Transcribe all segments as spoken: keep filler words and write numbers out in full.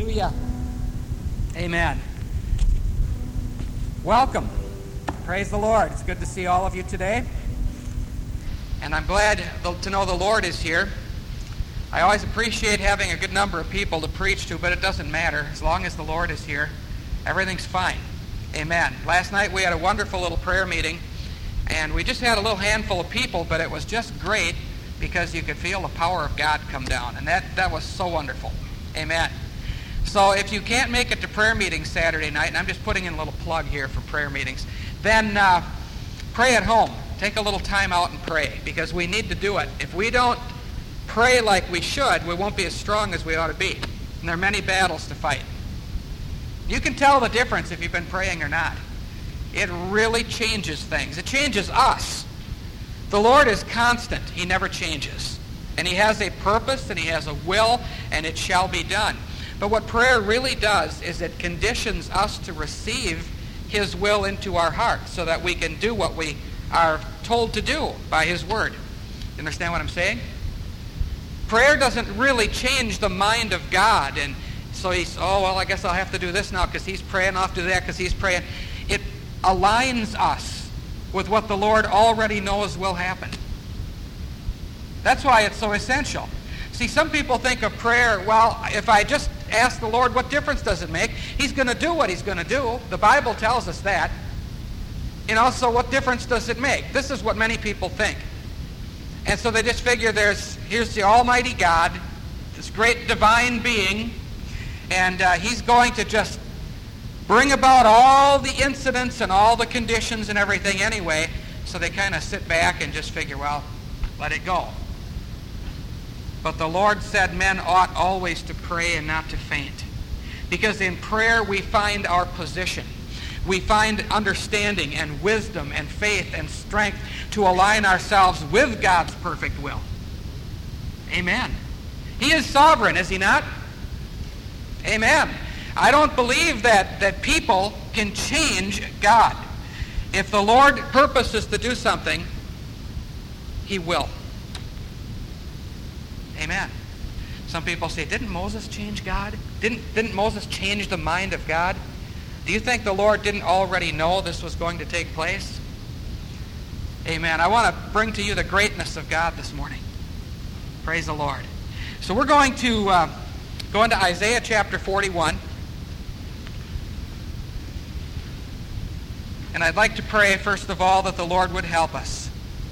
Hallelujah. Amen. Welcome. Praise the Lord. It's good to see all of you today. And I'm glad to know the Lord is here. I always appreciate having a good number of people to preach to, but it doesn't matter. As long as the Lord is here, everything's fine. Amen. Last night we had a wonderful little prayer meeting, and we just had a little handful of people, but it was just great because you could feel the power of God come down, and that, that was so wonderful. Amen. So if you can't make it to prayer meetings Saturday night, and I'm just putting in a little plug here for prayer meetings, then uh, pray at home. Take a little time out and pray, because we need to do it. If we don't pray like we should, we won't be as strong as we ought to be. And there are many battles to fight. You can tell the difference if you've been praying or not. It really changes things. It changes us. The Lord is constant. He never changes. And He has a purpose, and He has a will, and it shall be done. But what prayer really does is it conditions us to receive His will into our hearts so that we can do what we are told to do by His Word. You understand what I'm saying? Prayer doesn't really change the mind of God. And so He's, oh, well, I guess I'll have to do this now because He's praying. I'll have to do that because He's praying. It aligns us with what the Lord already knows will happen. That's why it's so essential. See, some people think of prayer, well, if I just ask the Lord, what difference does it make? He's going to do what He's going to do. The Bible tells us that. You know, so what difference does it make? This is what many people think. And so they just figure there's, here's the Almighty God, this great divine being, and uh, He's going to just bring about all the incidents and all the conditions and everything anyway. So they kind of sit back and just figure, well, let it go. But the Lord said men ought always to pray and not to faint. Because in prayer we find our position. We find understanding and wisdom and faith and strength to align ourselves with God's perfect will. Amen. He is sovereign, is He not? Amen. I don't believe that, that people can change God. If the Lord purposes to do something, He will. Amen. Some people say, didn't Moses change God? Didn't, didn't Moses change the mind of God? Do you think the Lord didn't already know this was going to take place? Amen. I want to bring to you the greatness of God this morning. Praise the Lord. So we're going to uh, go into Isaiah chapter forty-one. And I'd like to pray, first of all, that the Lord would help us.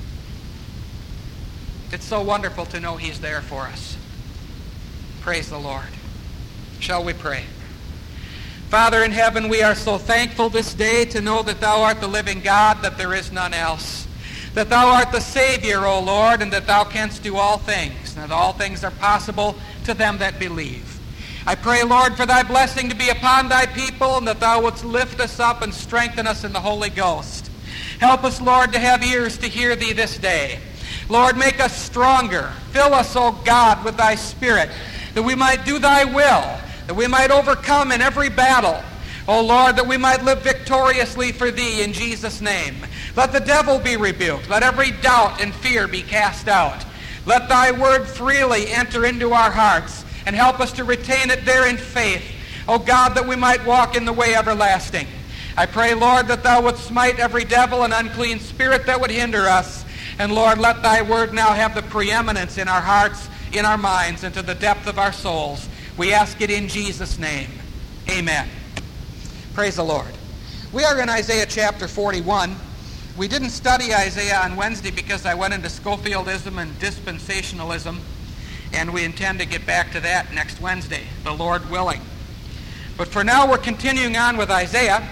It's so wonderful to know He's there for us. Praise the Lord. Shall we pray? Father in heaven, we are so thankful this day to know that Thou art the living God, that there is none else. That Thou art the Savior, O Lord, and that Thou canst do all things, and that all things are possible to them that believe. I pray, Lord, for Thy blessing to be upon Thy people, and that Thou wouldst lift us up and strengthen us in the Holy Ghost. Help us, Lord, to have ears to hear Thee this day. Lord, make us stronger. Fill us, O God, with Thy Spirit, that we might do Thy will, that we might overcome in every battle. O Lord, that we might live victoriously for Thee in Jesus' name. Let the devil be rebuked. Let every doubt and fear be cast out. Let Thy word freely enter into our hearts and help us to retain it there in faith. O God, that we might walk in the way everlasting. I pray, Lord, that Thou wouldst smite every devil and unclean spirit that would hinder us. And Lord, let Thy word now have the preeminence in our hearts, in our minds, and to the depth of our souls. We ask it in Jesus' name. Amen. Praise the Lord. We are in Isaiah chapter forty-one. We didn't study Isaiah on Wednesday because I went into Scofieldism and dispensationalism, and we intend to get back to that next Wednesday, the Lord willing. But for now, we're continuing on with Isaiah.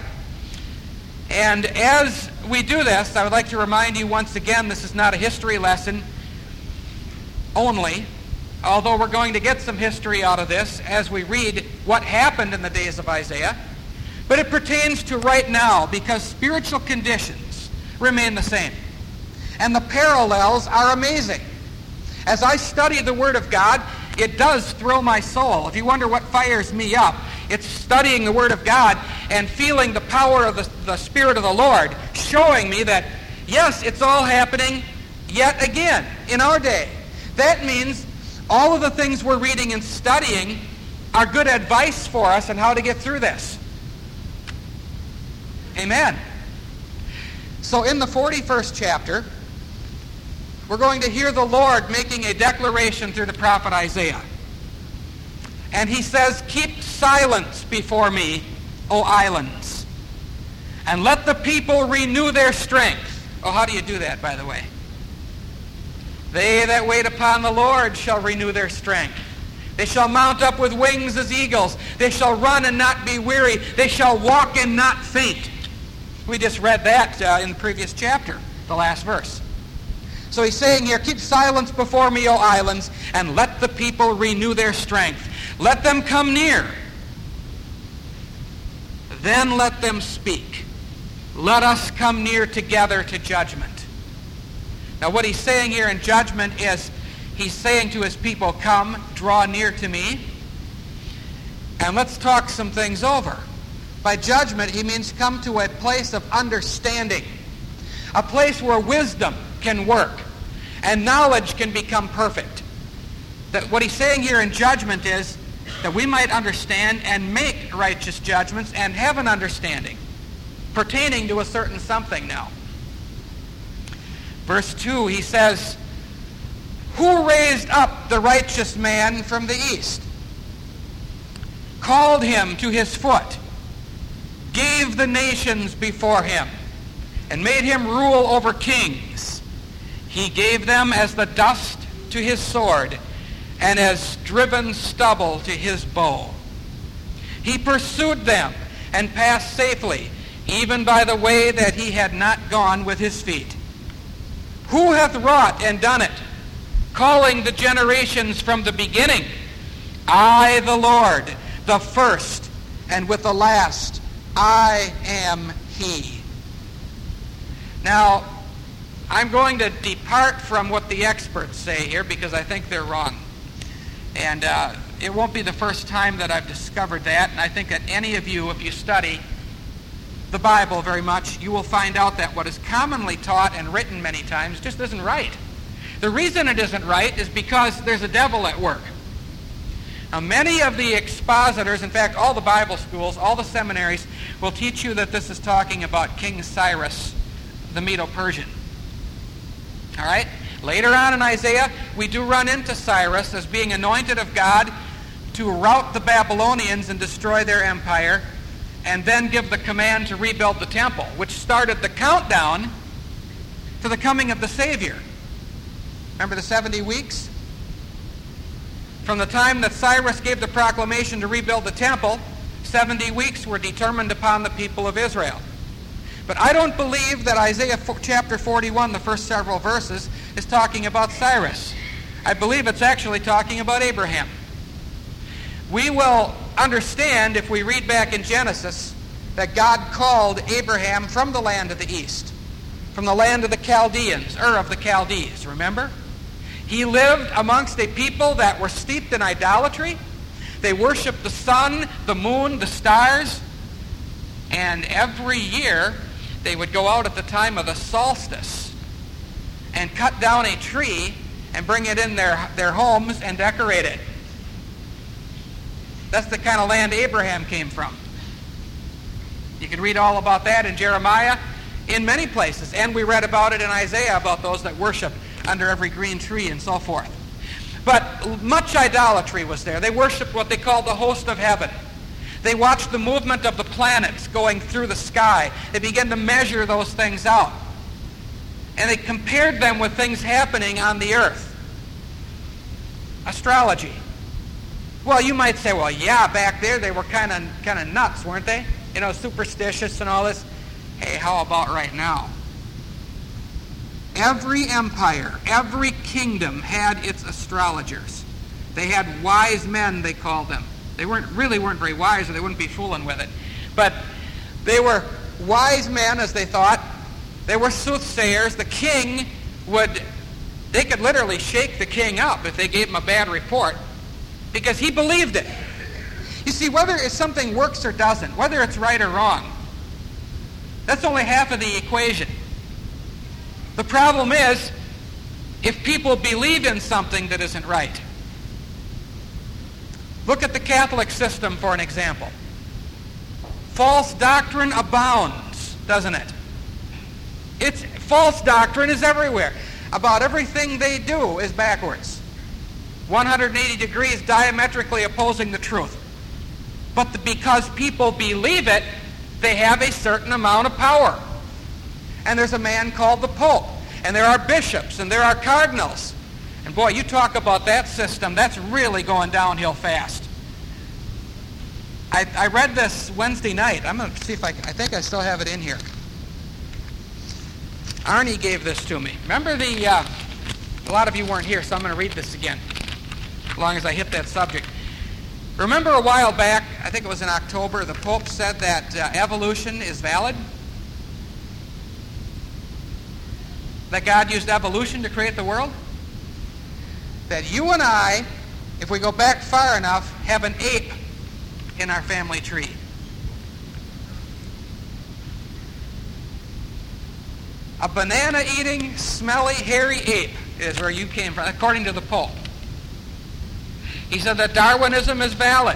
And as we do this, I would like to remind you once again, this is not a history lesson only, although we're going to get some history out of this as we read what happened in the days of Isaiah. But it pertains to right now because spiritual conditions remain the same. And the parallels are amazing. As I study the Word of God, it does thrill my soul. If you wonder what fires me up, it's studying the Word of God and feeling the power of the, the Spirit of the Lord, showing me that, yes, it's all happening yet again in our day. That means all of the things we're reading and studying are good advice for us on how to get through this. Amen. So in the forty-first chapter, we're going to hear the Lord making a declaration through the prophet Isaiah. And he says, "Keep silence before me, O islands, and let the people renew their strength." Oh, how do you do that, by the way? "They that wait upon the Lord shall renew their strength. They shall mount up with wings as eagles. They shall run and not be weary. They shall walk and not faint." We just read that uh, in the previous chapter, the last verse. So he's saying here, "Keep silence before me, O islands, and let the people renew their strength. Let them come near. Then let them speak. Let us come near together to judgment." Now what he's saying here in judgment is, he's saying to his people, "Come, draw near to me, and let's talk some things over." By judgment, he means come to a place of understanding, a place where wisdom can work and knowledge can become perfect. That what he's saying here in judgment is that we might understand and make righteous judgments and have an understanding pertaining to a certain something now. Verse two, he says, "Who raised up the righteous man from the east, called him to his foot, gave the nations before him, and made him rule over kings. He gave them as the dust to his sword, and as driven stubble to his bow. He pursued them and passed safely, even by the way that he had not gone with his feet. Who hath wrought and done it, calling the generations from the beginning? I, the Lord, the first, and with the last, I am he." Now, I'm going to depart from what the experts say here because I think they're wrong. And uh, it won't be the first time that I've discovered that. And I think that any of you, if you study the Bible very much, you will find out that what is commonly taught and written many times just isn't right. The reason it isn't right is because there's a devil at work. Now, many of the expositors, in fact, all the Bible schools, all the seminaries, will teach you that this is talking about King Cyrus, the Medo-Persian. All right? Later on in Isaiah, we do run into Cyrus as being anointed of God to rout the Babylonians and destroy their empire, and then give the command to rebuild the temple, which started the countdown to the coming of the Savior. Remember the seventy weeks? From the time that Cyrus gave the proclamation to rebuild the temple, seventy weeks were determined upon the people of Israel. But I don't believe that Isaiah chapter forty-one, the first several verses, is talking about Cyrus. I believe it's actually talking about Abraham. We will understand if we read back in Genesis that God called Abraham from the land of the east, from the land of the Chaldeans, Ur of the Chaldees, remember? He lived amongst a people that were steeped in idolatry. They worshiped the sun, the moon, the stars, and every year they would go out at the time of the solstice and cut down a tree and bring it in their, their homes and decorate it. That's the kind of land Abraham came from. You can read all about that in Jeremiah, in many places. And we read about it in Isaiah, about those that worship under every green tree and so forth. But much idolatry was there. They worshiped what they called the host of heaven. They watched the movement of the planets going through the sky. They began to measure those things out. And they compared them with things happening on the earth. Astrology. Well, you might say, well, yeah, back there they were kind of kind of nuts, weren't they? You know, superstitious and all this. Hey, how about right now? Every empire, every kingdom had its astrologers. They had wise men, they called them. They weren't really weren't very wise, or they wouldn't be fooling with it. But they were wise men, as they thought. They were soothsayers. The king would, they could literally shake the king up if they gave him a bad report, because he believed it. You see, whether something works or doesn't, whether it's right or wrong, that's only half of the equation. The problem is if people believe in something that isn't right. Look at the Catholic system for an example. False doctrine abounds, doesn't it? It's false doctrine is everywhere. About everything they do is backwards. one hundred eighty degrees diametrically opposing the truth. But the, because people believe it, they have a certain amount of power. And there's a man called the Pope. And there are bishops, and there are cardinals. And boy, you talk about that system, that's really going downhill fast. I, I read this Wednesday night. I'm going to see if I can. I think I still have it in here. Arnie gave this to me. Remember the, uh, a lot of you weren't here, so I'm going to read this again, as long as I hit that subject. Remember a while back, I think it was in October, the Pope said that uh, evolution is valid? That God used evolution to create the world? That you and I, if we go back far enough, have an ape in our family tree. A banana-eating, smelly, hairy ape is where you came from, according to the Pope. He said that Darwinism is valid.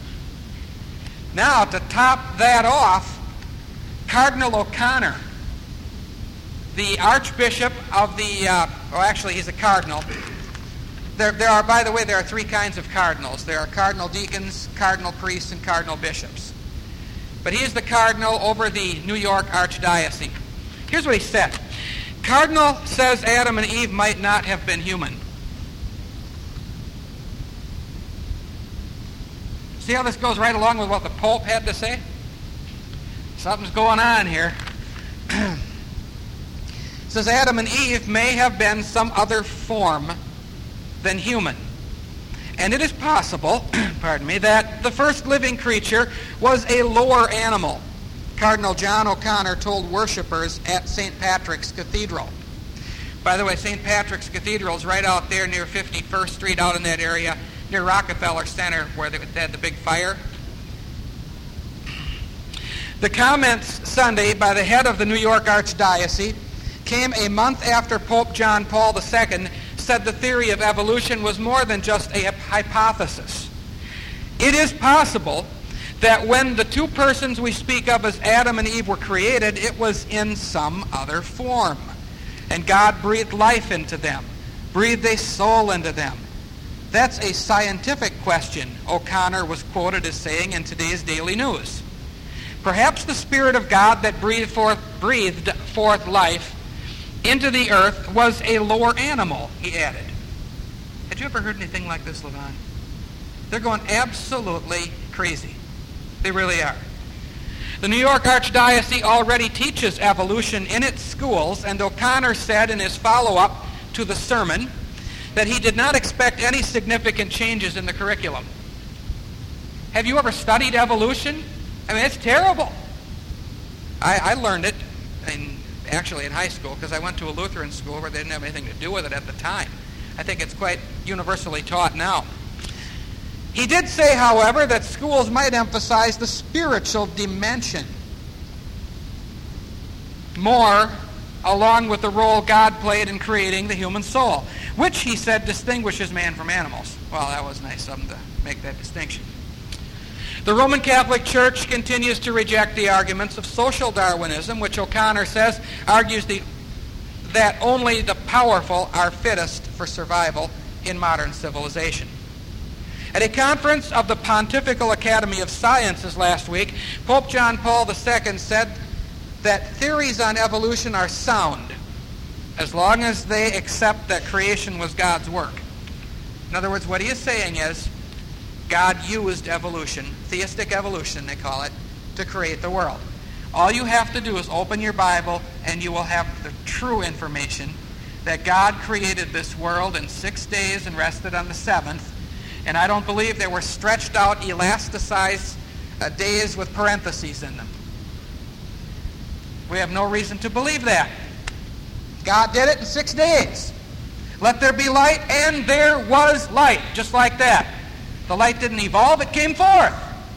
Now, to top that off, Cardinal O'Connor, the Archbishop of the, uh, well, actually, he's a cardinal. There, there are, by the way, there are three kinds of cardinals. There are cardinal deacons, cardinal priests, and cardinal bishops. But he is the cardinal over the New York Archdiocese. Here's what he said. Cardinal says Adam and Eve might not have been human. See how this goes right along with what the Pope had to say? Something's going on here. Says Adam and Eve may have been some other form than human. And it is possible, pardon me, that the first living creature was a lower animal. Cardinal John O'Connor told worshippers at Saint Patrick's Cathedral. By the way, Saint Patrick's Cathedral is right out there near fifty-first Street, out in that area, near Rockefeller Center, where they had the big fire. The comments Sunday by the head of the New York Archdiocese came a month after Pope John Paul the Second said the theory of evolution was more than just a hypothesis. It is possible that when the two persons we speak of as Adam and Eve were created, it was in some other form. And God breathed life into them, breathed a soul into them. That's a scientific question, O'Connor was quoted as saying in today's Daily News. Perhaps the Spirit of God that breathed forth, breathed forth life into the earth was a lower animal, he added. Had you ever heard anything like this, Levon? They're going absolutely crazy. They really are. The New York Archdiocese already teaches evolution in its schools, and O'Connor said in his follow-up to the sermon that he did not expect any significant changes in the curriculum. Have you ever studied evolution? I mean, it's terrible. I, I learned it in, actually in high school because I went to a Lutheran school where they didn't have anything to do with it at the time. I think it's quite universally taught now. He did say, however, that schools might emphasize the spiritual dimension more, along with the role God played in creating the human soul, which, he said, distinguishes man from animals. Well, that was nice of him to make that distinction. The Roman Catholic Church continues to reject the arguments of social Darwinism, which O'Connor says argues the, that only the powerful are fittest for survival in modern civilization. At a conference of the Pontifical Academy of Sciences last week, Pope John Paul the Second said that theories on evolution are sound as long as they accept that creation was God's work. In other words, what he is saying is God used evolution, theistic evolution they call it, to create the world. All you have to do is open your Bible and you will have the true information that God created this world in six days and rested on the seventh. And I don't believe they were stretched out, elasticized uh, days with parentheses in them. We have no reason to believe that. God did it in six days. Let there be light, and there was light, just like that. The light didn't evolve, it came forth.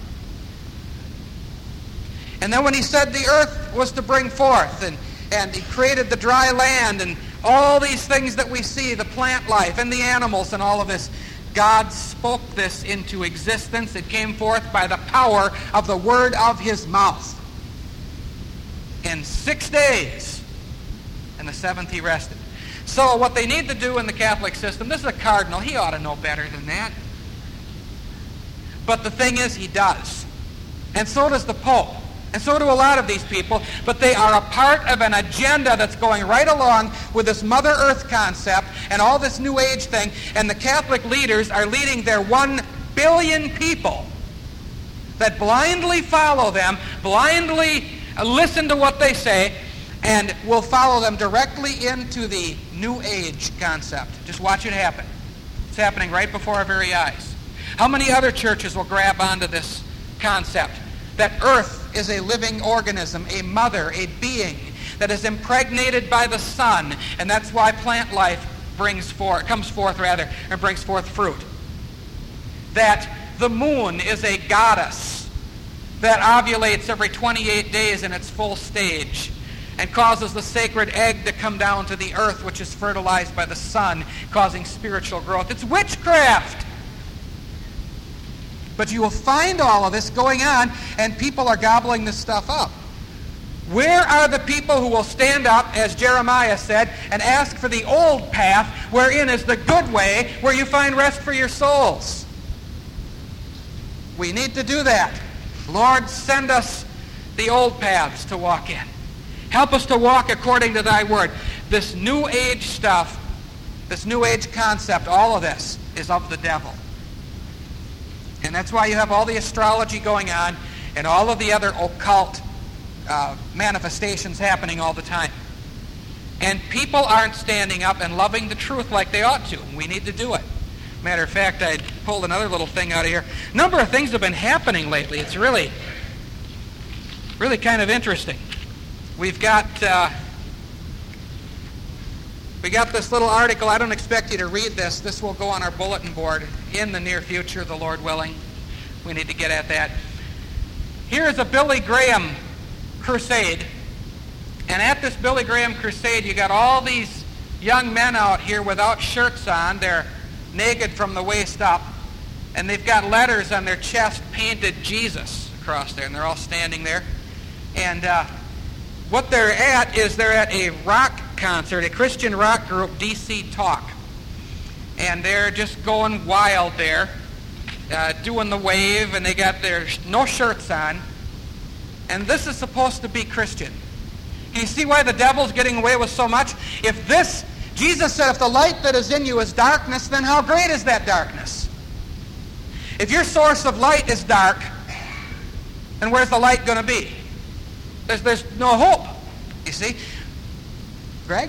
And then when he said the earth was to bring forth, and, and he created the dry land, and all these things that we see, the plant life and the animals and all of this, God spoke this into existence. It came forth by the power of the word of his mouth. In six days, and the seventh he rested. So what they need to do in the Catholic system, this is a cardinal, he ought to know better than that. But the thing is, he does. And so does the Pope. And so do a lot of these people. But they are a part of an agenda that's going right along with this Mother Earth concept and all this New Age thing. And the Catholic leaders are leading their one billion people that blindly follow them, blindly listen to what they say, and will follow them directly into the New Age concept. Just watch it happen. It's happening right before our very eyes. How many other churches will grab onto this concept? That Earth is a living organism, a mother, a being that is impregnated by the sun, and that's why plant life brings forth, comes forth rather, and brings forth fruit. That the moon is a goddess that ovulates every twenty-eight days in its full stage and causes the sacred egg to come down to the earth, which is fertilized by the sun, causing spiritual growth. It's witchcraft. But you will find all of this going on, and people are gobbling this stuff up. Where are the people who will stand up, as Jeremiah said, and ask for the old path, wherein is the good way, where you find rest for your souls? We need to do that. Lord, send us the old paths to walk in. Help us to walk according to thy word. This New Age stuff, this New Age concept, all of this is of the devil. And that's why you have all the astrology going on and all of the other occult uh, manifestations happening all the time. And people aren't standing up and loving the truth like they ought to. We need to do it. Matter of fact, I pulled another little thing out of here. A number of things have been happening lately. It's really, really kind of interesting. We've got uh, we got this little article. I don't expect you to read this. This will go on our bulletin board in the near future, the Lord willing. We need to get at that. Here is a Billy Graham crusade. And at this Billy Graham crusade, you got all these young men out here without shirts on. They're naked from the waist up. And they've got letters on their chest painted Jesus across there. And they're all standing there. And uh, what they're at is they're at a rock concert, a Christian rock group, D C Talk. And they're just going wild there, uh, doing the wave, and they got their no shirts on. And this is supposed to be Christian. Can you see why the devil's getting away with so much? If this, Jesus said, if the light that is in you is darkness, then how great is that darkness? If your source of light is dark, then where's the light going to be? There's, there's no hope, you see. Greg?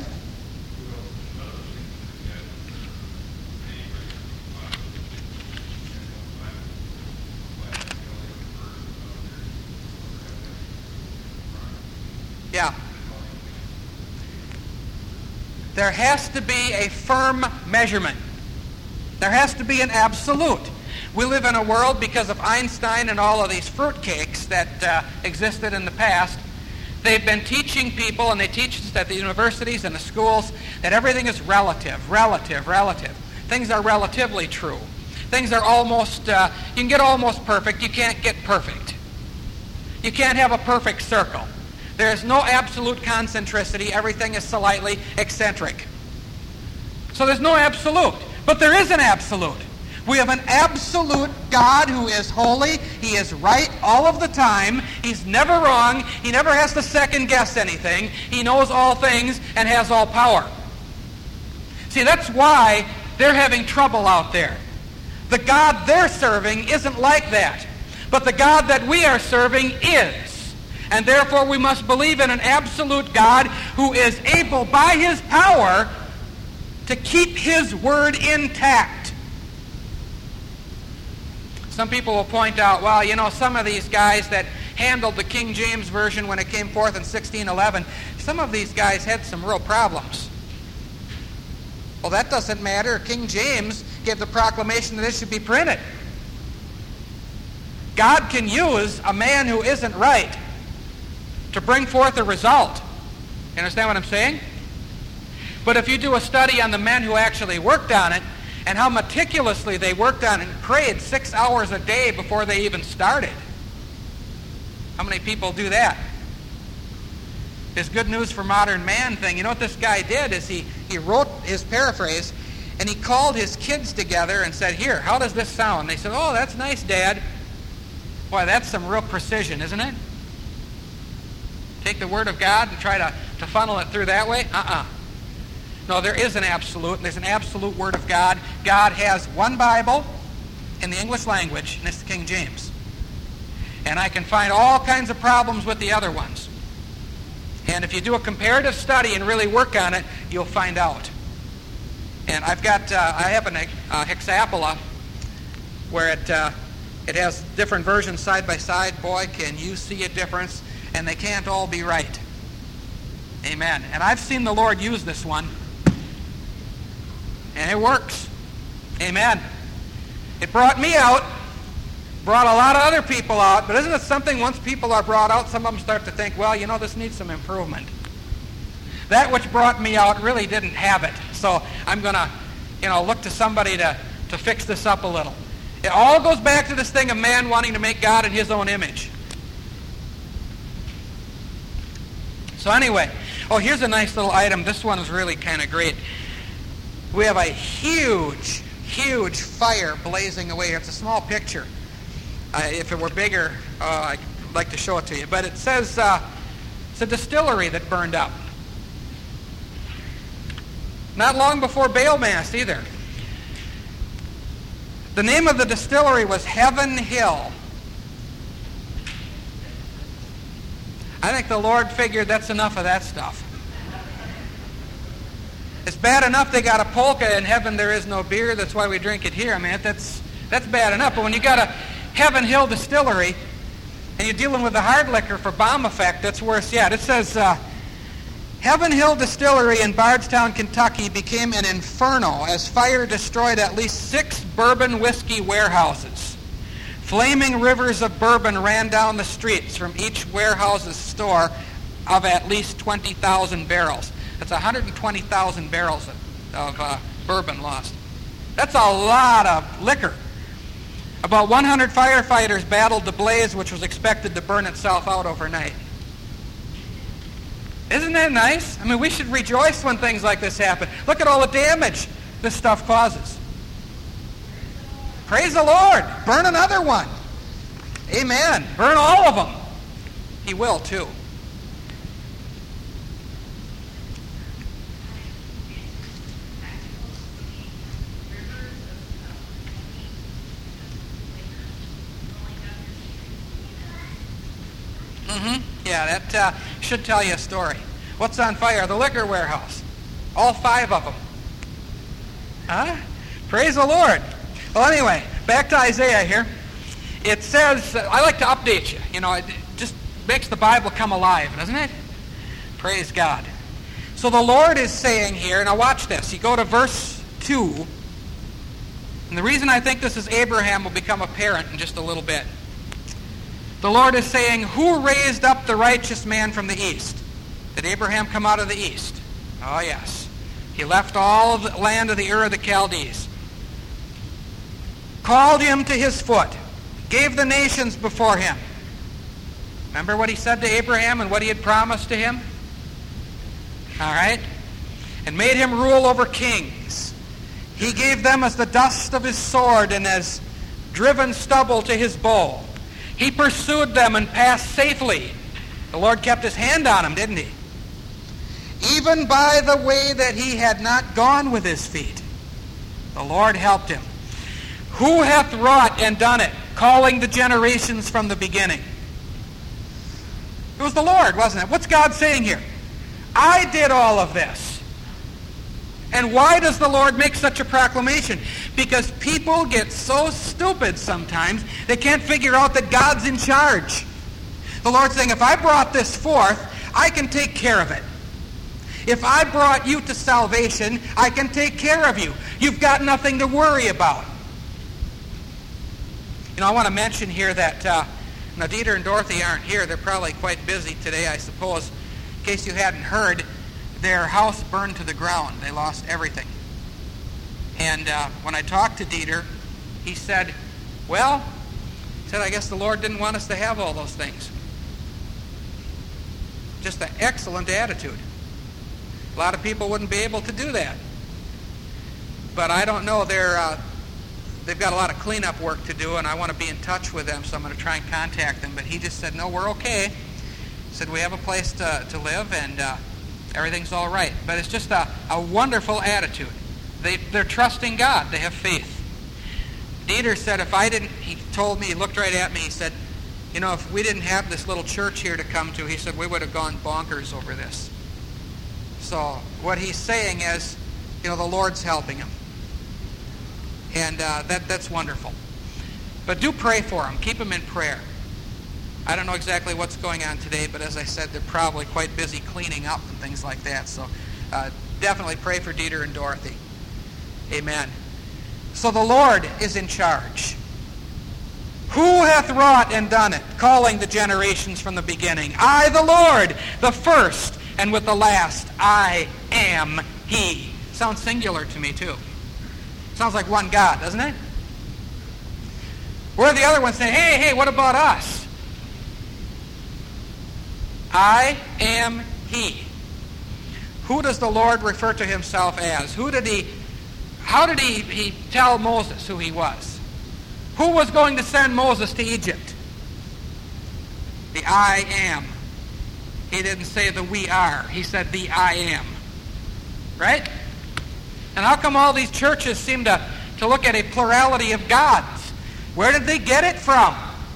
Yeah. There has to be a firm measurement. There has to be an absolute. We live in a world, because of Einstein and all of these fruitcakes that uh, existed in the past, they've been teaching people, and they teach us at the universities and the schools, that everything is relative, relative, relative. Things are relatively true. Things are almost, uh, you can get almost perfect, you can't get perfect. You can't have a perfect circle. There is no absolute concentricity. Everything is slightly eccentric. So there's no absolute. But there is an absolute. We have an absolute God who is holy. He is right all of the time. He's never wrong. He never has to second guess anything. He knows all things and has all power. See, that's why they're having trouble out there. The God they're serving isn't like that. But the God that we are serving is. And therefore we must believe in an absolute God who is able by his power to keep his word intact. Some people will point out, well, you know, some of these guys that handled the King James Version when it came forth in sixteen eleven, some of these guys had some real problems. Well, that doesn't matter. King James gave the proclamation that it should be printed. God can use a man who isn't right to bring forth a result. You understand what I'm saying? But if you do a study on the men who actually worked on it, and how meticulously they worked on it and prayed six hours a day before they even started. How many people do that? This Good News for Modern Man thing, you know what this guy did is he, he wrote his paraphrase, and he called his kids together and said, here, how does this sound? They said, oh, that's nice, Dad. Boy, that's some real precision, isn't it? Take the Word of God and try to, to funnel it through that way? Uh-uh. No, there is an absolute, and there's an absolute Word of God. God has one Bible in the English language, and it's the King James. And I can find all kinds of problems with the other ones. And if you do a comparative study and really work on it, you'll find out. And I've got, uh, I have a uh, Hexapla where it uh, it has different versions side by side. Boy, can you see a difference? And they can't all be right. Amen. And I've seen the Lord use this one, and it works. Amen. It brought me out, brought a lot of other people out, but isn't it something once people are brought out, some of them start to think, well, you know, this needs some improvement. That which brought me out really didn't have it. So I'm going to, you know, look to somebody to, to fix this up a little. It all goes back to this thing of man wanting to make God in his own image. So anyway, oh, here's a nice little item. This one is really kind of great. We have a huge, huge fire blazing away here. It's a small picture. Uh, if it were bigger, uh, I'd like to show it to you. But it says uh, it's a distillery that burned up. Not long before Baal Mass either. The name of the distillery was Heaven Hill. I think the Lord figured that's enough of that stuff. It's bad enough they got a polka in heaven there is no beer, that's why we drink it here. I mean, that's that's bad enough. But when you got a Heaven Hill distillery and you're dealing with the hard liquor for bomb effect, that's worse yet. It says, uh, Heaven Hill Distillery in Bardstown, Kentucky became an inferno as fire destroyed at least six bourbon whiskey warehouses. Flaming rivers of bourbon ran down the streets from each warehouse's store of at least twenty thousand barrels. That's one hundred twenty thousand barrels of, of uh, bourbon lost. That's a lot of liquor. About one hundred firefighters battled the blaze, which was expected to burn itself out overnight. Isn't that nice? I mean, we should rejoice when things like this happen. Look at all the damage this stuff causes. Praise the Lord. Burn another one. Amen. Burn all of them. He will too. Mm-hmm. Yeah, that uh, should tell you a story. What's on fire? The liquor warehouse. All five of them. Huh? Praise the Lord. Well, anyway, back to Isaiah here. It says, uh, I like to update you. You know, it just makes the Bible come alive, doesn't it? Praise God. So the Lord is saying here, now watch this. You go to verse two. And the reason I think this is Abraham will become apparent in just a little bit. The Lord is saying, who raised up the righteous man from the east? Did Abraham come out of the east? Oh, yes. He left all of the land of the Ur of the Chaldees. Called him to his foot. Gave the nations before him. Remember what he said to Abraham and what he had promised to him? All right? And made him rule over kings. He gave them as the dust of his sword and as driven stubble to his bow. He pursued them and passed safely. The Lord kept his hand on him, didn't he? Even by the way that he had not gone with his feet. The Lord helped him. Who hath wrought and done it, calling the generations from the beginning? It was the Lord, wasn't it? What's God saying here? I did all of this. And why does the Lord make such a proclamation? Because people get so stupid sometimes, they can't figure out that God's in charge. The Lord's saying, if I brought this forth, I can take care of it. If I brought you to salvation, I can take care of you. You've got nothing to worry about. You know, I want to mention here that uh, now Dieter and Dorothy aren't here. They're probably quite busy today, I suppose. In case you hadn't heard, their house burned to the ground. They lost everything. And uh, when I talked to Dieter, he said, well, he said, I guess the Lord didn't want us to have all those things. Just an excellent attitude. A lot of people wouldn't be able to do that. But I don't know, they're, uh, they've got a lot of cleanup work to do, and I want to be in touch with them, so I'm going to try and contact them. But he just said, no, we're okay. He said, we have a place to, to live, and uh, everything's all right. But it's just a, a wonderful attitude. They, they're trusting God. They have faith. Dieter said, if I didn't, he told me, he looked right at me, he said, you know, if we didn't have this little church here to come to, he said, we would have gone bonkers over this. So what he's saying is, you know, the Lord's helping him. And uh, that that's wonderful. But do pray for him. Keep him in prayer. I don't know exactly what's going on today, but as I said, they're probably quite busy cleaning up and things like that. So uh, definitely pray for Dieter and Dorothy. Amen. So the Lord is in charge. Who hath wrought and done it, calling the generations from the beginning? I, the Lord, the first, and with the last, I am He. Sounds singular to me, too. Sounds like one God, doesn't it? Where the other ones say, hey, hey, what about us? I am He. Who does the Lord refer to Himself as? Who did He, how did he, he tell Moses who He was? Who was going to send Moses to Egypt? The I am. He didn't say the we are. He said the I am. Right? And how come all these churches seem to, to look at a plurality of gods? Where did they get it from?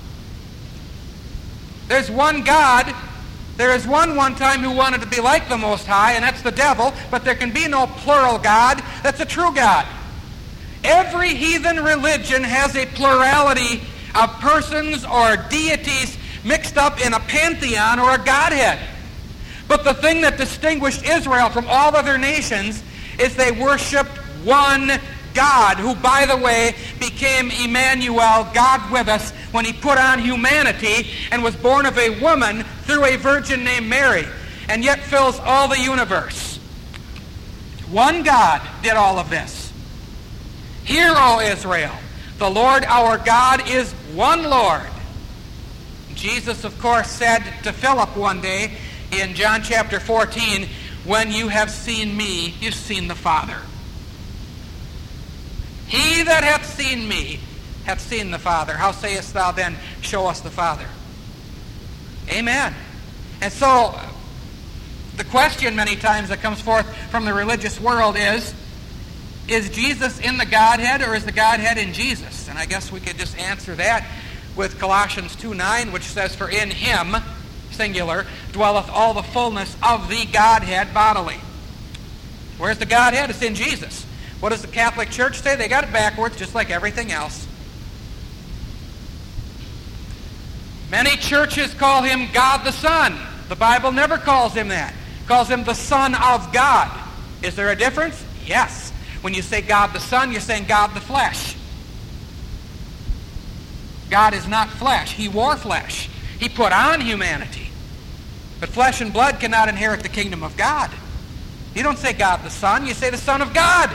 There's one God. There is one one time who wanted to be like the Most High, and that's the devil, but there can be no plural God. That's a true God. Every heathen religion has a plurality of persons or deities mixed up in a pantheon or a godhead. But the thing that distinguished Israel from all other nations is they worshipped one God, who, by the way, became Emmanuel, God with us, when He put on humanity and was born of a woman through a virgin named Mary, and yet fills all the universe. One God did all of this. Hear, O Israel, the Lord our God is one Lord. Jesus, of course, said to Philip one day in John chapter fourteen, when you have seen me, you've seen the Father. He that hath seen me hath seen the Father. How sayest thou then, show us the Father? Amen. And so, the question many times that comes forth from the religious world is, is Jesus in the Godhead, or is the Godhead in Jesus? And I guess we could just answer that with Colossians two nine, which says, for in Him, singular, dwelleth all the fullness of the Godhead bodily. Where's the Godhead? It's in Jesus. What does the Catholic Church say? They got it backwards, just like everything else. Many churches call Him God the Son. The Bible never calls Him that. It calls Him the Son of God. Is there a difference? Yes. When you say God the Son, you're saying God the flesh. God is not flesh. He wore flesh. He put on humanity. But flesh and blood cannot inherit the kingdom of God. You don't say God the Son, you say the Son of God.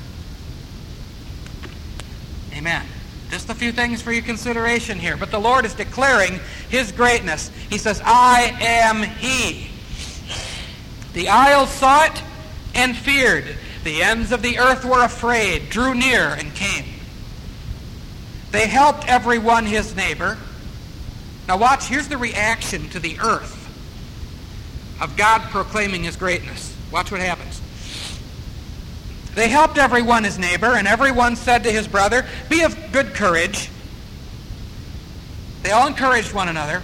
Amen. Just a few things for your consideration here. But the Lord is declaring His greatness. He says, I am He. The isles saw it and feared. The ends of the earth were afraid, drew near, and came. They helped every one his neighbor. Now watch, here's the reaction to the earth of God proclaiming His greatness. Watch what happens. They helped every one his neighbor, and every one said to his brother, be of good courage. They all encouraged one another.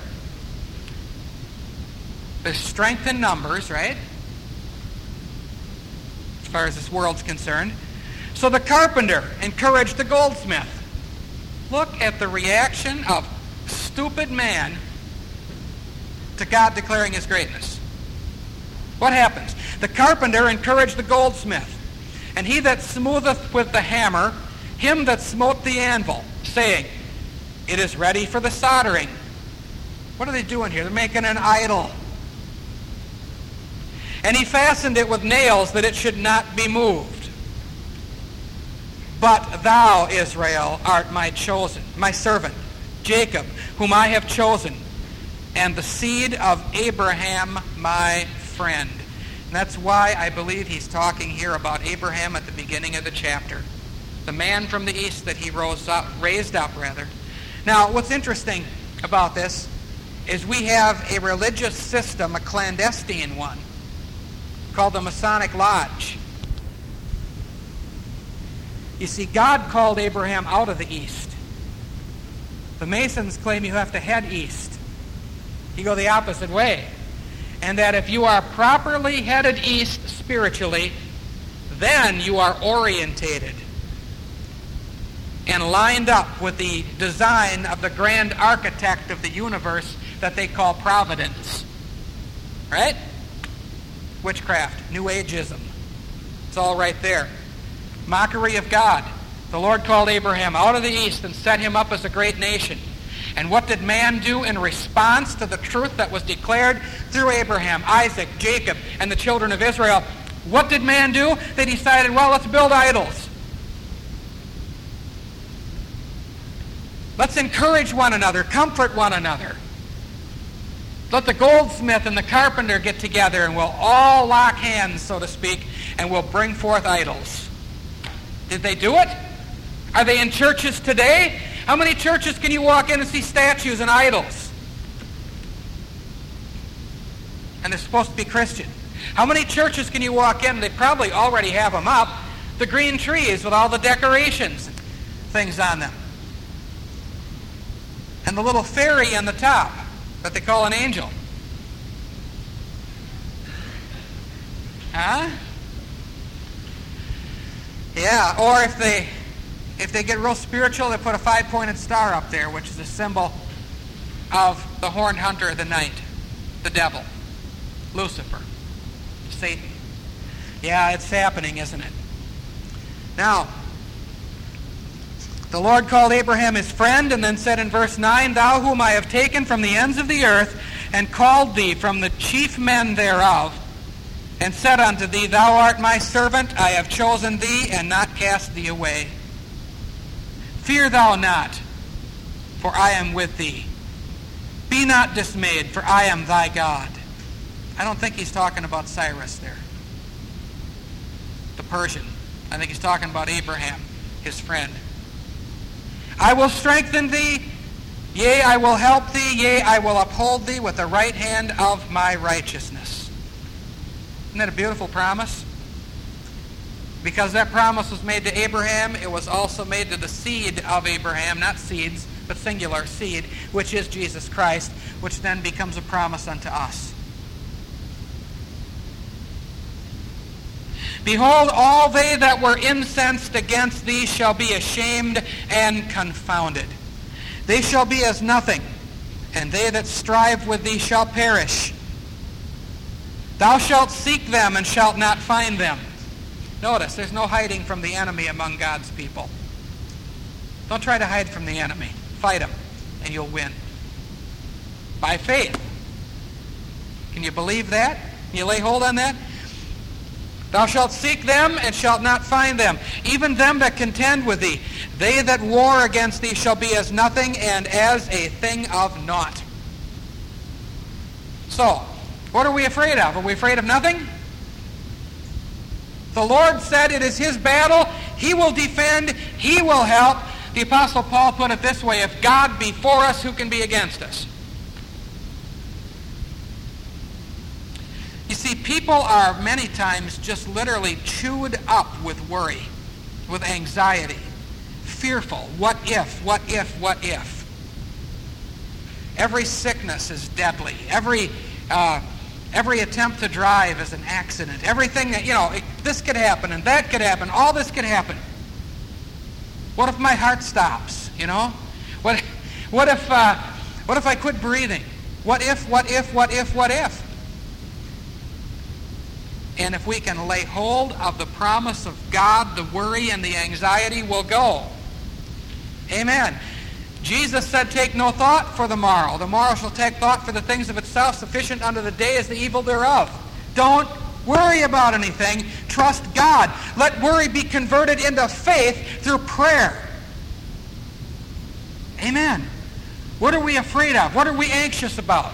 There's strength in numbers, right? As far as this world's concerned. So the carpenter encouraged the goldsmith. Look at the reaction of stupid man to God declaring His greatness. What happens? The carpenter encouraged the goldsmith, and he that smootheth with the hammer, him that smote the anvil, saying, it is ready for the soldering. What are they doing here? They're making an idol. And he fastened it with nails that it should not be moved. But thou, Israel, art my chosen, my servant, Jacob, whom I have chosen, and the seed of Abraham, my friend. And that's why I believe he's talking here about Abraham at the beginning of the chapter. The man from the east that he rose up, raised up, rather. Now, what's interesting about this is we have a religious system, a clandestine one, called the Masonic Lodge. You see, God called Abraham out of the east. The Masons claim you have to head east. You go the opposite way. And that if you are properly headed east spiritually, then you are orientated and lined up with the design of the grand architect of the universe that they call Providence. Right? Witchcraft, New Ageism. It's all right there. Mockery of God. The Lord called Abraham out of the east and set him up as a great nation. And what did man do in response to the truth that was declared through Abraham, Isaac, Jacob, and the children of Israel? What did man do? They decided, well, let's build idols. Let's encourage one another, comfort one another. Let the goldsmith and the carpenter get together and we'll all lock hands, so to speak, and we'll bring forth idols. Did they do it? Are they in churches today? How many churches can you walk in and see statues and idols? And they're supposed to be Christian. How many churches can you walk in? They probably already have them up. The green trees with all the decorations and things on them. And the little fairy on the top that they call an angel. Huh? Yeah, or if they if they get real spiritual, they put a five-pointed star up there, which is a symbol of the horned hunter of the night, the devil, Lucifer, Satan. Yeah, it's happening, isn't it? Now, the Lord called Abraham his friend and then said in verse nine, Thou whom I have taken from the ends of the earth and called thee from the chief men thereof, and said unto thee, Thou art my servant, I have chosen thee and not cast thee away. Fear thou not, for I am with thee. Be not dismayed, for I am thy God. I don't think he's talking about Cyrus there, the Persian. I think he's talking about Abraham, his friend. I will strengthen thee, yea, I will help thee, yea, I will uphold thee with the right hand of my righteousness. Isn't that a beautiful promise? Because that promise was made to Abraham, it was also made to the seed of Abraham, not seeds, but singular seed, which is Jesus Christ, which then becomes a promise unto us. Behold, all they that were incensed against thee shall be ashamed and confounded. They shall be as nothing, and they that strive with thee shall perish. Thou shalt seek them and shalt not find them. Notice, there's no hiding from the enemy among God's people. Don't try to hide from the enemy. Fight him, and you'll win. By faith. Can you believe that? Can you lay hold on that? Thou shalt seek them and shalt not find them, even them that contend with thee. They that war against thee shall be as nothing and as a thing of naught. So, what are we afraid of? Are we afraid of nothing? The Lord said it is his battle. He will defend. He will help. The Apostle Paul put it this way, if God be for us, who can be against us? You see, people are many times just literally chewed up with worry, with anxiety, fearful. What if, what if, what if? Every sickness is deadly. Every uh, every attempt to drive is an accident. Everything that, you know, it, this could happen and that could happen. All this could happen. What if my heart stops, you know? What, what if, uh, what if I quit breathing? What if, what if, what if, what if? And if we can lay hold of the promise of God, the worry and the anxiety will go. Amen. Jesus said, take no thought for the morrow. The morrow shall take thought for the things of itself. Sufficient unto the day is the evil thereof. Don't worry about anything. Trust God. Let worry be converted into faith through prayer. Amen. What are we afraid of? What are we anxious about?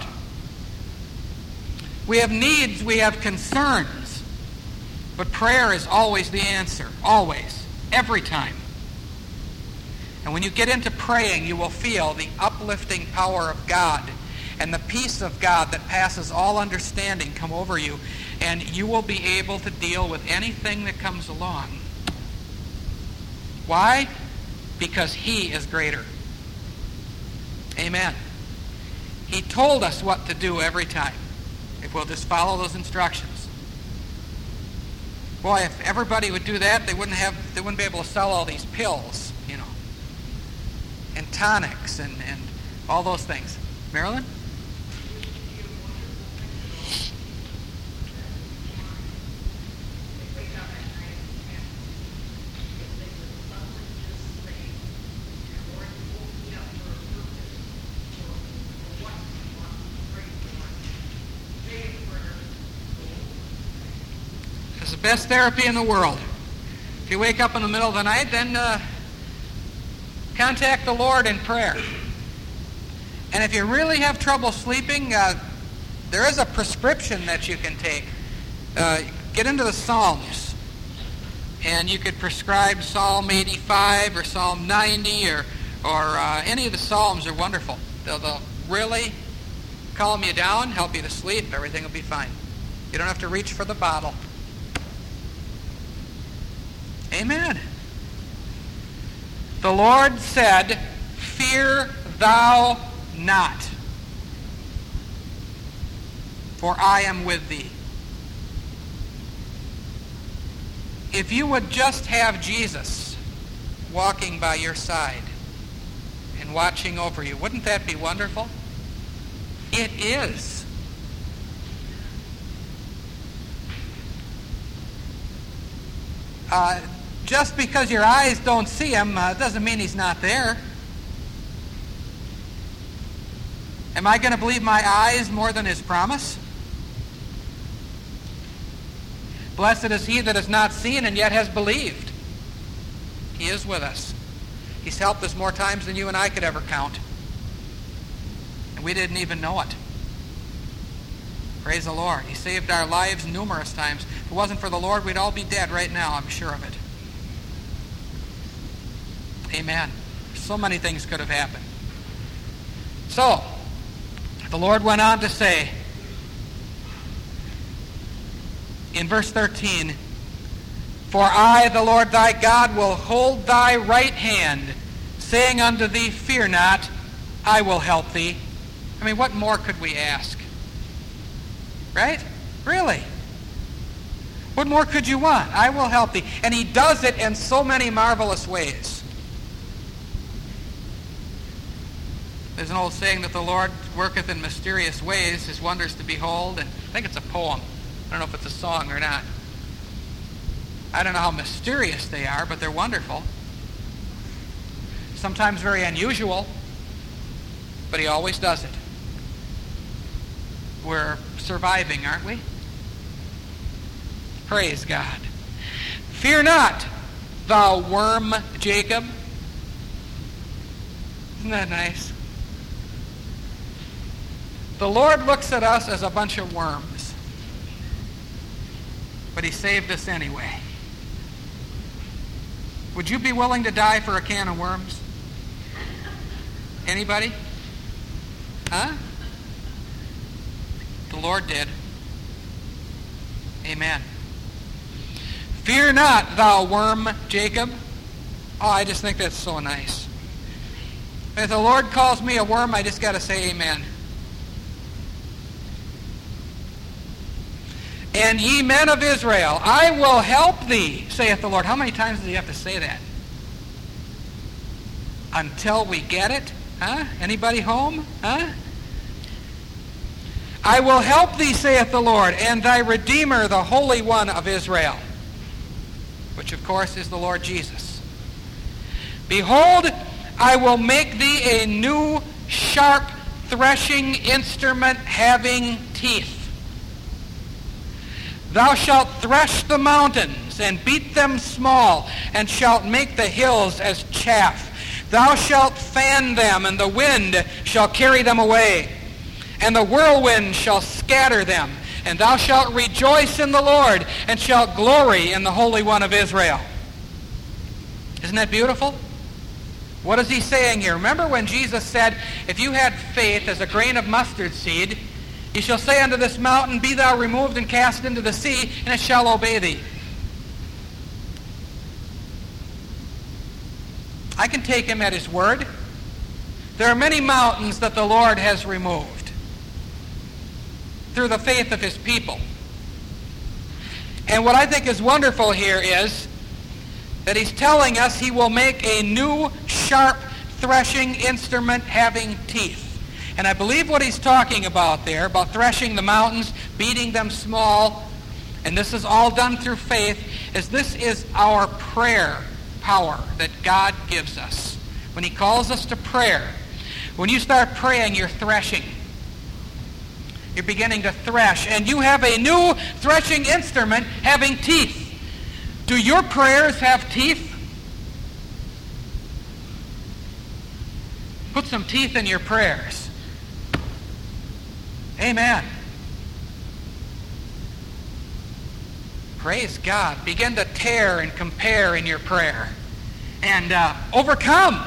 We have needs, we have concerns. But prayer is always the answer. Always. Every time. And when you get into praying, you will feel the uplifting power of God and the peace of God that passes all understanding come over you. And you will be able to deal with anything that comes along. Why? Because He is greater. Amen. He told us what to do every time, if we'll just follow those instructions. Boy, if everybody would do that, they wouldn't have they wouldn't be able to sell all these pills, you know, and tonics and, and all those things. Marilyn? It's the best therapy in the world. If you wake up in the middle of the night, then uh, contact the Lord in prayer. And if you really have trouble sleeping, uh, there is a prescription that you can take. Uh, get into the Psalms, and you could prescribe Psalm eighty-five or Psalm ninety, or or uh, any of the Psalms are wonderful. They'll, they'll really calm you down, help you to sleep. Everything will be fine. You don't have to reach for the bottle. Amen. The Lord said, "Fear thou not, for I am with thee." If you would just have Jesus walking by your side and watching over you, wouldn't that be wonderful? It is. Uh, just because your eyes don't see Him uh, doesn't mean He's not there. Am I going to believe my eyes more than His promise? Blessed is he that has not seen and yet has believed. He is with us. He's helped us more times than you and I could ever count. And we didn't even know it. Praise the Lord. He saved our lives numerous times. If it wasn't for the Lord, we'd all be dead right now, I'm sure of it. Amen. So many things could have happened. So, the Lord went on to say, in verse thirteen, "For I, the Lord thy God, will hold thy right hand, saying unto thee, Fear not, I will help thee." I mean, what more could we ask? Right? Really? What more could you want? I will help thee. And He does it in so many marvelous ways. There's an old saying that the Lord worketh in mysterious ways, His wonders to behold. And I think it's a poem. I don't know if it's a song or not. I don't know how mysterious they are, but they're wonderful. Sometimes very unusual, but He always does it. We're surviving, aren't we? Praise God. "Fear not, thou worm Jacob." Isn't that nice? The Lord looks at us as a bunch of worms, but He saved us anyway. Would you be willing to die for a can of worms? Anybody? Huh? The Lord did. Amen. "Fear not, thou worm Jacob." Oh, I just think that's so nice. If the Lord calls me a worm, I just got to say amen. "And ye men of Israel, I will help thee, saith the Lord." How many times does He have to say that? Until we get it? Huh? Anybody home? Huh? "I will help thee, saith the Lord, and thy Redeemer, the Holy One of Israel," which of course is the Lord Jesus. "Behold, I will make thee a new sharp threshing instrument having teeth. Thou shalt thresh the mountains, and beat them small, and shalt make the hills as chaff. Thou shalt fan them, and the wind shall carry them away, and the whirlwind shall scatter them. And thou shalt rejoice in the Lord, and shalt glory in the Holy One of Israel. Isn't that beautiful? What is he saying here? Remember when Jesus said, if you had faith as a grain of mustard seed, you shall say unto this mountain, be thou removed and cast into the sea, and it shall obey thee. I can take him at his word. There are many mountains that the Lord has removed through the faith of his people. And what I think is wonderful here is that he's telling us he will make a new sharp threshing instrument having teeth. And I believe what he's talking about there, about threshing the mountains, beating them small, and this is all done through faith, is this is our prayer power that God gives us. When he calls us to prayer, when you start praying, you're threshing. You're beginning to thresh, and you have a new threshing instrument having teeth. Do your prayers have teeth? Put some teeth in your prayers. Amen. Praise God. Begin to tear and compare in your prayer. And uh, overcome.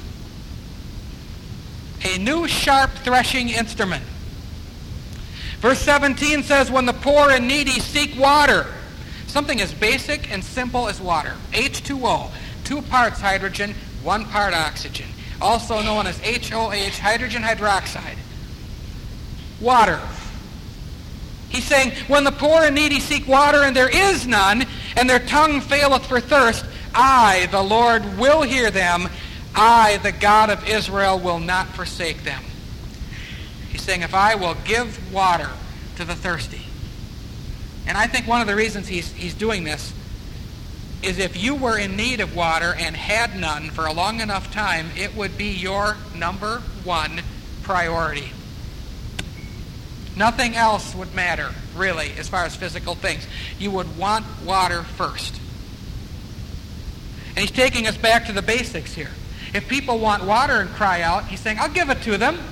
A new sharp threshing instrument. Verse seventeen says, when the poor and needy seek water, something as basic and simple as water, H two O, two parts hydrogen, one part oxygen, also known as H O H, hydrogen hydroxide. Water. He's saying, when the poor and needy seek water, and there is none, and their tongue faileth for thirst, I, the Lord, will hear them. I, the God of Israel, will not forsake them. He's saying, if I will give water to the thirsty. And I think one of the reasons he's, he's doing this is if you were in need of water and had none for a long enough time, it would be your number one priority. Nothing else would matter, really, as far as physical things. You would want water first. And he's taking us back to the basics here. If people want water and cry out, he's saying, I'll give it to them.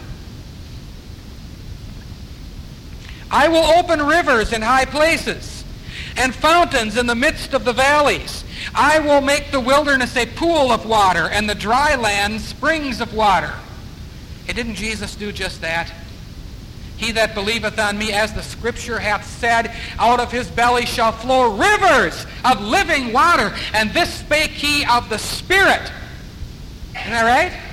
I will open rivers in high places and fountains in the midst of the valleys. I will make the wilderness a pool of water and the dry land springs of water. And didn't Jesus do just that? He that believeth on me, as the scripture hath said, out of his belly shall flow rivers of living water. And this spake he of the Spirit. Isn't that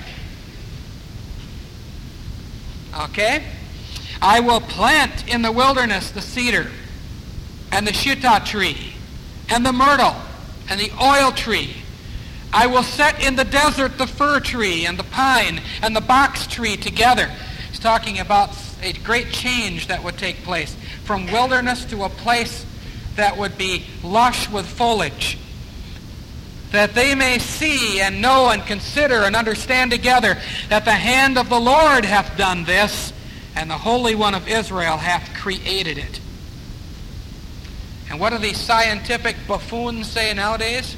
right? Okay. I will plant in the wilderness the cedar, and the shittah tree, and the myrtle, and the oil tree. I will set in the desert the fir tree, and the pine, and the box tree together. He's talking about a great change that would take place from wilderness to a place that would be lush with foliage, that they may see and know and consider and understand together that the hand of the Lord hath done this, and the Holy One of Israel hath created it. And what do these scientific buffoons say nowadays?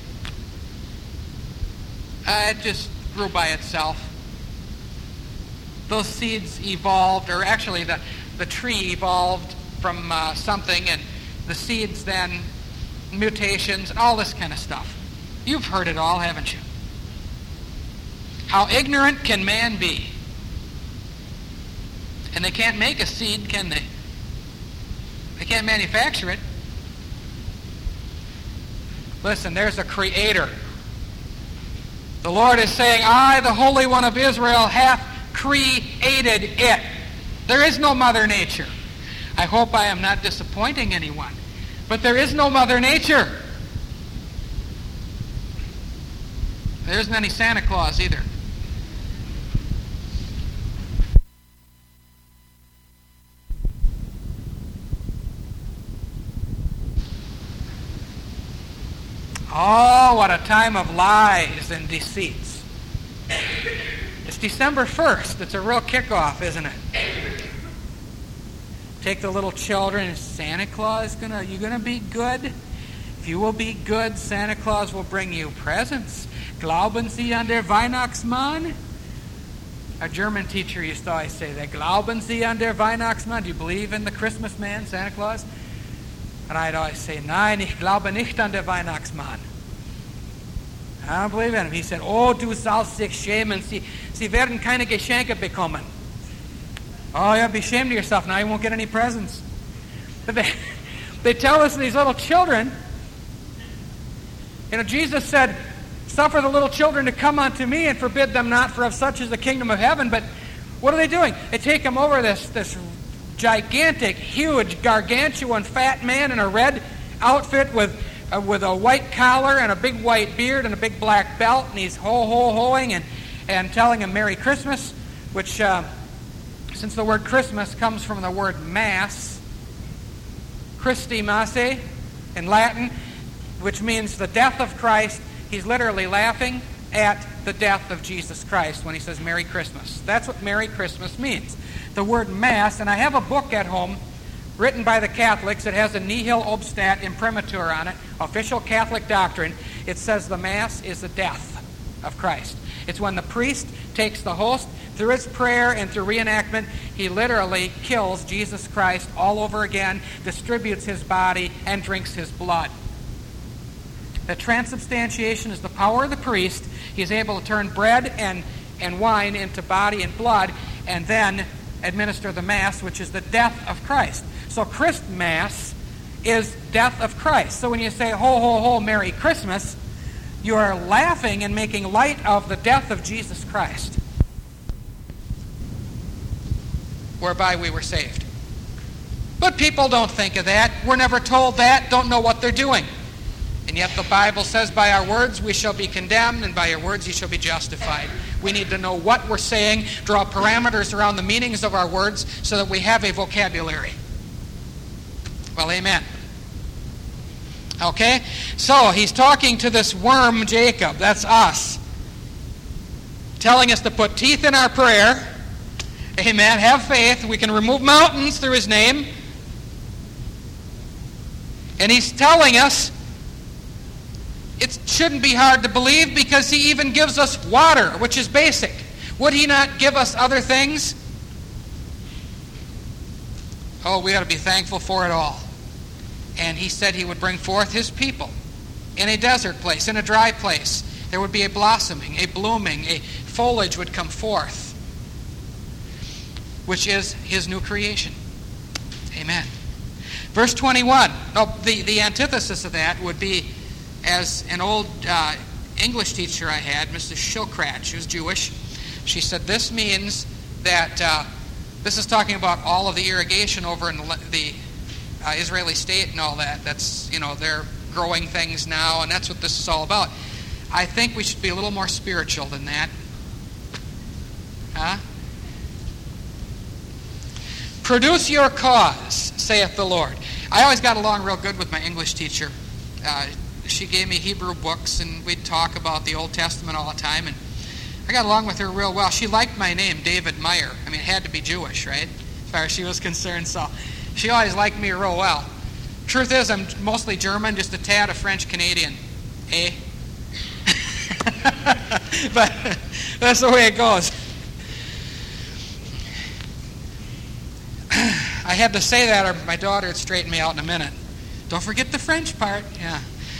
Uh, it just grew by itself. Those seeds evolved, or actually the, the tree evolved from uh, something, and the seeds then, mutations, and all this kind of stuff. You've heard it all, haven't you? How ignorant can man be? And they can't make a seed, can they? They can't manufacture it. Listen, there's a creator. The Lord is saying, I, the Holy One of Israel, hath created it. There is no Mother Nature. I hope I am not disappointing anyone. But there is no Mother Nature. There isn't any Santa Claus either. Oh, what a time of lies and deceits. It's December first. It's a real kickoff, isn't it? take the little children, and Santa Claus gonna, you gonna be good? If you will be good, Santa Claus will bring you presents. Glauben Sie an der Weihnachtsmann? A German teacher used to always say that. Glauben Sie an der Weihnachtsmann? Do you believe in the Christmas man, Santa Claus? And I'd always say, Nein, ich glaube nicht an der Weihnachtsmann. I don't believe in him. He said, Oh, du sollst dich schämen. Sie, Sie werden keine Geschenke bekommen. Oh, yeah, be ashamed of yourself. Now you won't get any presents. But they, they tell us these little children, you know, Jesus said, suffer the little children to come unto me and forbid them not, for of such is the kingdom of heaven. But what are they doing? They take them over this, this gigantic, huge, gargantuan, fat man in a red outfit with, uh, with a white collar and a big white beard and a big black belt, and he's ho-ho-hoing and, and telling him Merry Christmas, which... Uh, Since the word Christmas comes from the word Mass, Christi Masse in Latin, which means the death of Christ, he's literally laughing at the death of Jesus Christ when he says Merry Christmas. That's what Merry Christmas means. The word Mass, and I have a book at home written by the Catholics. It has a nihil obstat imprimatur on it, official Catholic doctrine. It says the Mass is the death of Christ. It's when the priest takes the host, through his prayer and through reenactment, he literally kills Jesus Christ all over again, distributes his body, and drinks his blood. The transubstantiation is the power of the priest. He is able to turn bread and, and wine into body and blood, and then administer the Mass, which is the death of Christ. So Christmas is death of Christ. So when you say, ho, ho, ho, Merry Christmas, you are laughing and making light of the death of Jesus Christ, whereby we were saved. But people don't think of that. We're never told that, don't know what they're doing. And yet the Bible says, by our words we shall be condemned, and by your words you shall be justified. We need to know what we're saying, draw parameters around the meanings of our words so that we have a vocabulary. Well, amen. Okay? So, he's talking to this worm, Jacob. That's us. Telling us to put teeth in our prayer. Amen. Have faith. We can remove mountains through his name. And he's telling us it shouldn't be hard to believe because he even gives us water, which is basic. Would he not give us other things? Oh, we ought to be thankful for it all. And he said he would bring forth his people in a desert place, in a dry place. There would be a blossoming, a blooming, a foliage would come forth, which is his new creation. Amen. Verse twenty-one. No, the, the antithesis of that would be, as an old uh, English teacher I had, Missus Shilkrat, she was Jewish, she said this means that, uh, this is talking about all of the irrigation over in the, the uh, Israeli state and all that. That's, you know, they're growing things now, and that's what this is all about. I think we should be a little more spiritual than that. Huh? Produce your cause, saith the Lord. I always got along real good with my English teacher. Uh, she gave me Hebrew books, and we'd talk about the Old Testament all the time, and I got along with her real well. She liked my name, David Meyer. I mean, it had to be Jewish, right? As far as she was concerned, so she always liked me real well. Truth is, I'm mostly German, just a tad of French-Canadian. Eh? But that's the way it goes. I had to say that, or my daughter would straighten me out in a minute. Don't forget the French part. Yeah.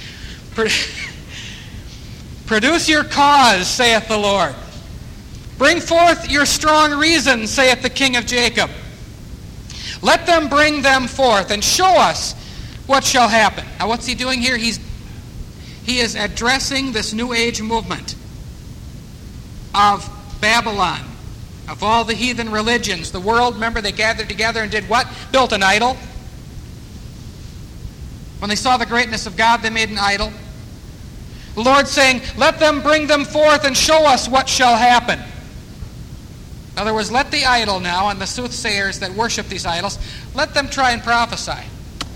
Produce your cause, saith the Lord. Bring forth your strong reason, saith the King of Jacob. Let them bring them forth, and show us what shall happen. Now what's he doing here? He's He is addressing this New Age movement of Babylon, of all the heathen religions. The world, remember, they gathered together and did what? Built an idol. When they saw the greatness of God, they made an idol. The Lord's saying, let them bring them forth and show us what shall happen. In other words, let the idol now, and the soothsayers that worship these idols, let them try and prophesy.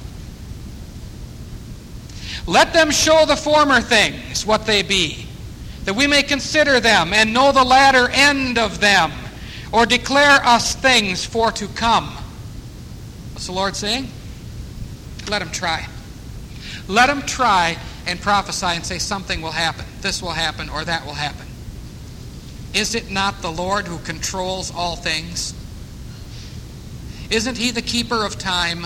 Let them show the former things what they be, that we may consider them and know the latter end of them, or declare us things for to come. What's the Lord saying? Let them try. Let them try and prophesy and say something will happen. This will happen or that will happen. Is it not the Lord who controls all things? Isn't he the keeper of time?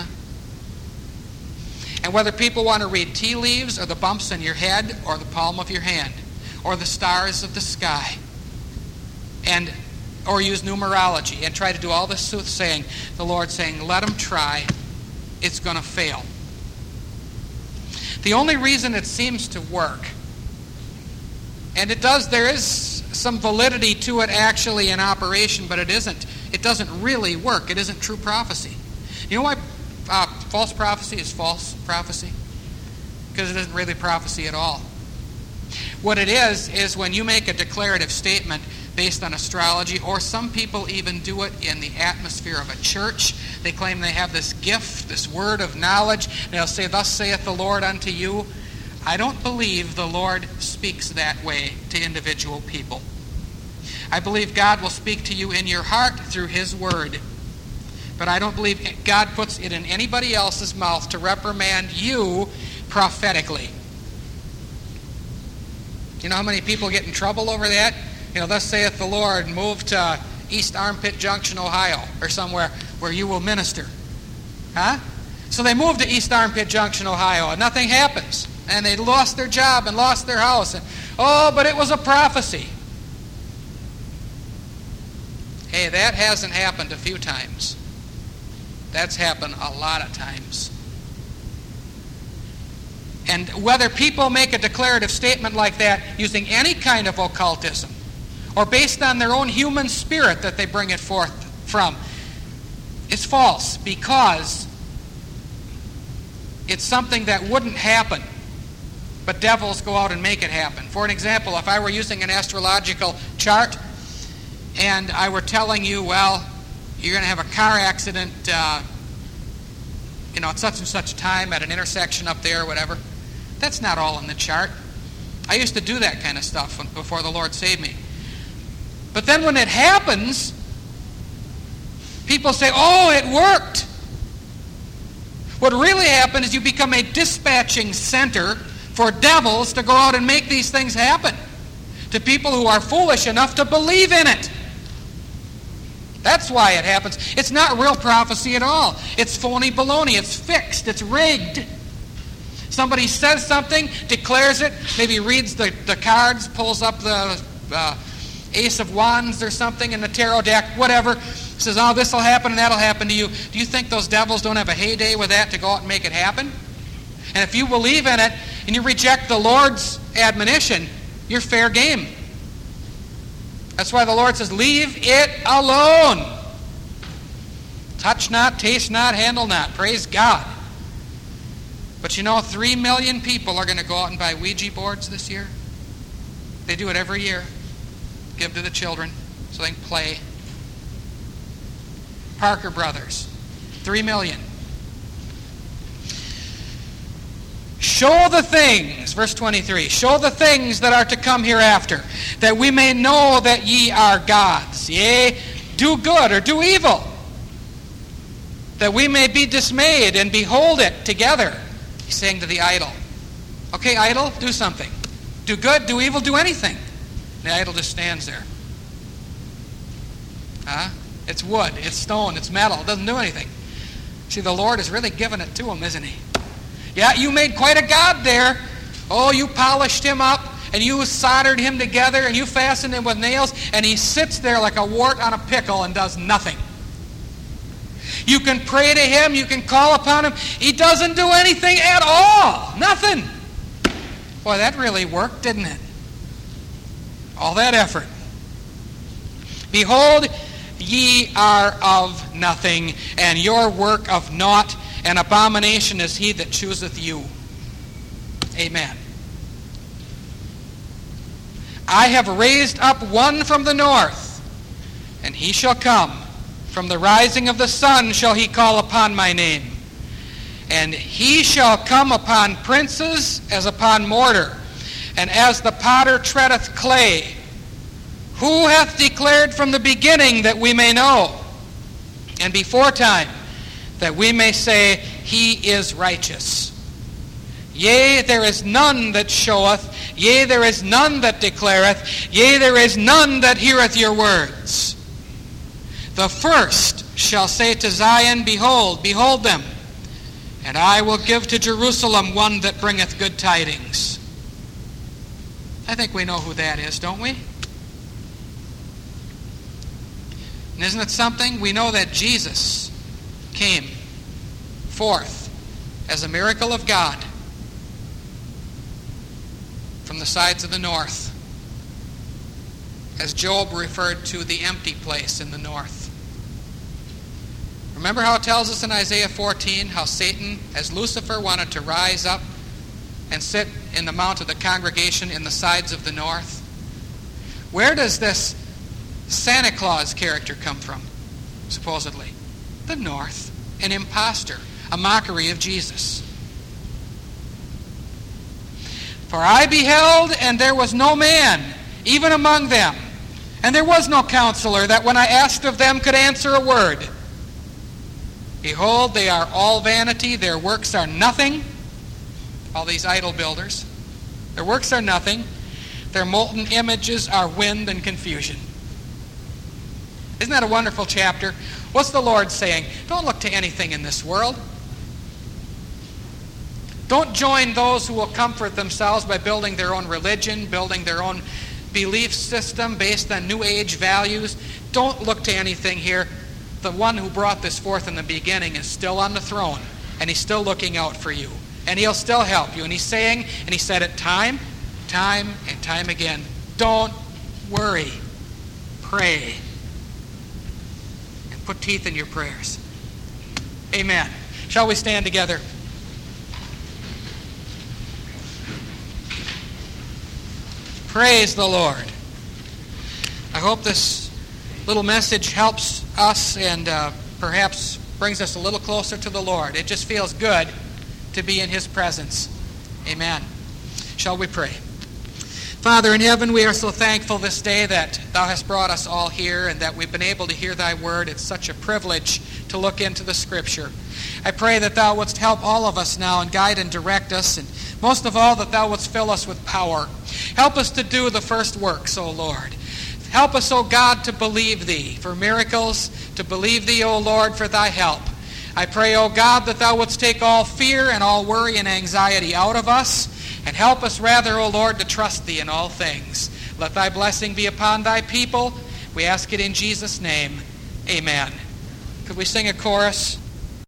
And whether people want to read tea leaves or the bumps in your head or the palm of your hand or the stars of the sky and or use numerology and try to do all this soothsaying, the Lord's saying, let them try. It's going to fail. The only reason it seems to work, and it does, there is some validity to it actually in operation, but it isn't. It doesn't really work. It isn't true prophecy. You know why uh, false prophecy is false prophecy? Because it isn't really prophecy at all. What it is, is when you make a declarative statement based on astrology, or some people even do it in the atmosphere of a church. They claim they have this gift, this word of knowledge. And they'll say, thus saith the Lord unto you. I don't believe the Lord speaks that way to individual people. I believe God will speak to you in your heart through his word. But I don't believe God puts it in anybody else's mouth to reprimand you prophetically. You know how many people get in trouble over that? You know, thus saith the Lord, move to East Armpit Junction, Ohio, or somewhere where you will minister. Huh? So they moved to East Armpit Junction, Ohio, and nothing happens. And they lost their job and lost their house. And, oh, but it was a prophecy. Hey, that hasn't happened a few times. That's happened a lot of times. And whether people make a declarative statement like that using any kind of occultism, or based on their own human spirit that they bring it forth from, it's false, because it's something that wouldn't happen, but devils go out and make it happen. For an example, if I were using an astrological chart and I were telling you, well, you're going to have a car accident, uh, you know, at such and such time at an intersection up there or whatever, that's not all in the chart. I used to do that kind of stuff before the Lord saved me. But then when it happens, people say, oh, it worked. What really happened is you become a dispatching center for devils to go out and make these things happen to people who are foolish enough to believe in it. That's why it happens. It's not real prophecy at all. It's phony baloney. It's fixed. It's rigged. Somebody says something, declares it, maybe reads the, the cards, pulls up the uh, Ace of Wands or something in the tarot deck, whatever, says, oh, this will happen and that'll happen to you. Do you think those devils don't have a heyday with that to go out and make it happen? And if you believe in it and you reject the Lord's admonition, you're fair game. That's why the Lord says, leave it alone. Touch not, taste not, handle not. Praise God. But you know, three million people are going to go out and buy Ouija boards this year. They do it every year. Give to the children so they can play. Parker Brothers, three million. Show the things, verse twenty-three, show the things that are to come hereafter, that we may know that ye are gods. Yea, do good or do evil, that we may be dismayed and behold it together. He's saying to the idol, okay, idol, do something. Do good, do evil, do anything. And the idol just stands there. Huh? It's wood, it's stone, it's metal. It doesn't do anything. See, the Lord is really giving it to him, isn't he? Yeah, you made quite a god there. Oh, you polished him up, and you soldered him together, and you fastened him with nails, and he sits there like a wart on a pickle and does nothing. You can pray to him, you can call upon him. He doesn't do anything at all. Nothing. Boy, that really worked, didn't it? All that effort. Behold, ye are of nothing, and your work of naught. An abomination is he that chooseth you. Amen. I have raised up one from the north, and he shall come. From the rising of the sun shall he call upon my name. And he shall come upon princes as upon mortar, and as the potter treadeth clay. Who hath declared from the beginning that we may know? And before time, that we may say, He is righteous. Yea, there is none that showeth, yea, there is none that declareth, yea, there is none that heareth your words. The first shall say to Zion, Behold, behold them, and I will give to Jerusalem one that bringeth good tidings. I think we know who that is, don't we? And isn't it something? We know that Jesus came forth as a miracle of God from the sides of the north, as Job referred to the empty place in the north. Remember how it tells us in Isaiah fourteen how Satan, as Lucifer, wanted to rise up and sit in the mount of the congregation in the sides of the north? Where does this Santa Claus character come from, supposedly? The north. An impostor, a mockery of Jesus. For I beheld, and there was no man, even among them, and there was no counselor that when I asked of them could answer a word. Behold, they are all vanity, their works are nothing. All these idol builders. Their works are nothing. Their molten images are wind and confusion. Isn't that a wonderful chapter? What's the Lord saying? Don't look to anything in this world. Don't join those who will comfort themselves by building their own religion, building their own belief system based on New Age values. Don't look to anything here. The one who brought this forth in the beginning is still on the throne, and He's still looking out for you. And He'll still help you. And He's saying, and He said it time, time, and time again, don't worry. Pray. And put teeth in your prayers. Amen. Shall we stand together? Praise the Lord. I hope this little message helps us and uh, perhaps brings us a little closer to the Lord. It just feels good to be in His presence. Amen. Shall we pray? Father in heaven, we are so thankful this day that Thou hast brought us all here and that we've been able to hear Thy word. It's such a privilege to look into the Scripture. I pray that Thou wouldst help all of us now and guide and direct us, and most of all that Thou wouldst fill us with power. Help us to do the first works, O Lord. Help us, O God, to believe Thee for miracles, to believe Thee, O Lord, for Thy help. I pray, O God, that Thou wouldst take all fear and all worry and anxiety out of us, and help us rather, O Lord, to trust Thee in all things. Let Thy blessing be upon Thy people. We ask it in Jesus' name. Amen. Could we sing a chorus?